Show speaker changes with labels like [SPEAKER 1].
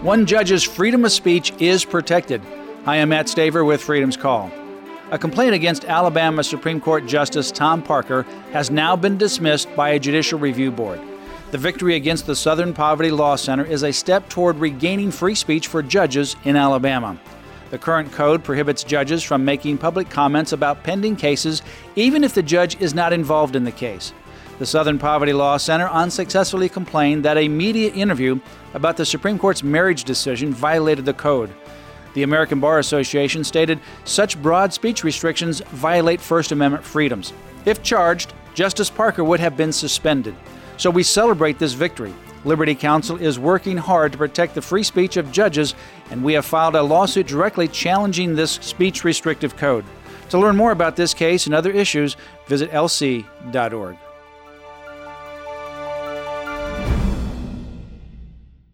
[SPEAKER 1] One judge's freedom of speech is protected. Hi, I'm Matt Staver with Freedom's Call. A complaint against Alabama Supreme Court Justice Tom Parker has now been dismissed by a judicial review board. The victory against the Southern Poverty Law Center is a step toward regaining free speech for judges in Alabama. The current code prohibits judges from making public comments about pending cases, even if the judge is not involved in the case. The Southern Poverty Law Center unsuccessfully complained that a media interview about the Supreme Court's marriage decision violated the code. The American Bar Association stated such broad speech restrictions violate First Amendment freedoms. If charged, Justice Parker would have been suspended. So we celebrate this victory. Liberty Counsel is working hard to protect the free speech of judges, and we have filed a lawsuit directly challenging this speech restrictive code. To learn more about this case and other issues, visit lc.org.